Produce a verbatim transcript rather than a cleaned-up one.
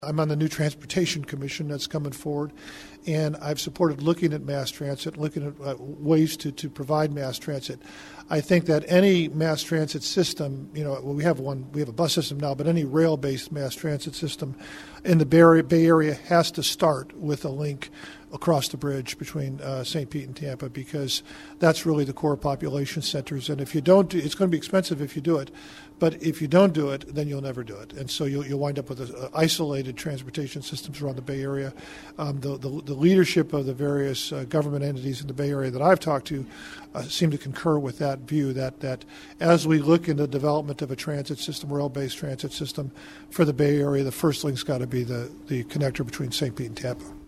I'm on the new Transportation Commission that's coming forward, and I've supported looking at mass transit, looking at uh, ways to, to provide mass transit. I think that any mass transit system, you know, well, we have one, we have a bus system now, but any rail-based mass transit system in the Bay Area, Bay Area has to start with a link across the bridge between uh, Saint Pete and Tampa, because that's really the core population centers. And if you don't do, it's going to be expensive if you do it, but if you don't do it, then you'll never do it. And so you'll, you'll wind up with a, a isolated transportation systems around the Bay Area. Um, the, the, the leadership of the various uh, government entities in the Bay Area that I've talked to uh, seem to concur with that view, that, that as we look into the development of a transit system, rail-based transit system for the Bay Area, the first link's got to be the, the connector between Saint Pete and Tampa.